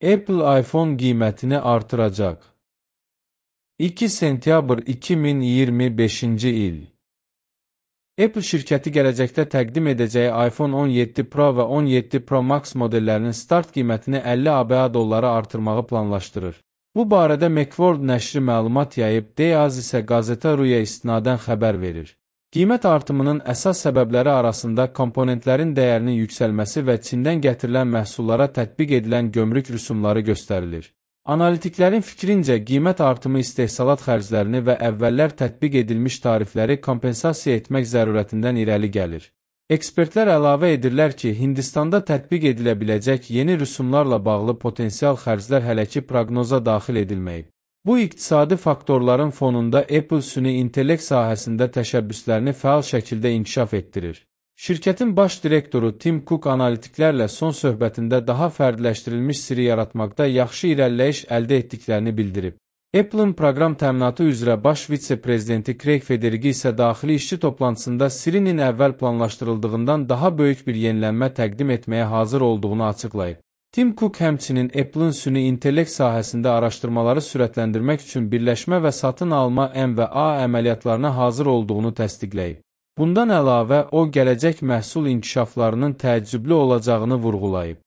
Apple iPhone qiymətini artıracaq. 2 sentyabr 2025-ci il. Apple şirkəti gələcəkdə təqdim edəcəyi iPhone 17 Pro və 17 Pro Max modellərinin start qiymətini 50 ABA dolları artırmağı planlaşdırır. Bu barədə Macworld nəşri məlumat yayıb, Deyaz isə Gazeta.ru-ya istinadən xəbər verir. Qiymət artımının əsas səbəbləri arasında komponentlərin dəyərinin yüksəlməsi və Çindən gətirilən məhsullara tətbiq edilən gömrük rüsumları göstərilir. Analitiklərin fikrincə, qiymət artımı istehsalat xərclərini və əvvəllər tətbiq edilmiş tarifləri kompensasiya etmək zərurətindən irəli gəlir. Ekspertlər əlavə edirlər ki, Hindistanda tətbiq edilə biləcək yeni rüsumlarla bağlı potensial xərclər hələ ki proqnoza daxil edilməyib. Bu iqtisadi faktorların fonunda Apple süni intellekt sahəsində təşəbbüslərini fəal şəkildə inkişaf etdirir. Şirkətin baş direktoru Tim Cook analitiklərlə son söhbətində daha fərdiləşdirilmiş Siri yaratmaqda yaxşı irəliləyiş əldə etdiklərini bildirib. Apple'ın proqram təminatı üzrə baş vitse-prezidenti Craig Federighi isə daxili işçi toplantısında Siri'nin əvvəl planlaşdırıldığından daha böyük bir yenilənmə təqdim etməyə hazır olduğunu açıqlayıb. Tim Cook həmçinin Apple'ın süni intellekt sahəsində araşdırmaları sürətləndirmək üçün birləşmə və satın alma M&A əməliyyatlarına hazır olduğunu təsdiqləyib. Bundan əlavə, o gələcək məhsul inkişaflarının təəccüblü olacağını vurğulayıb.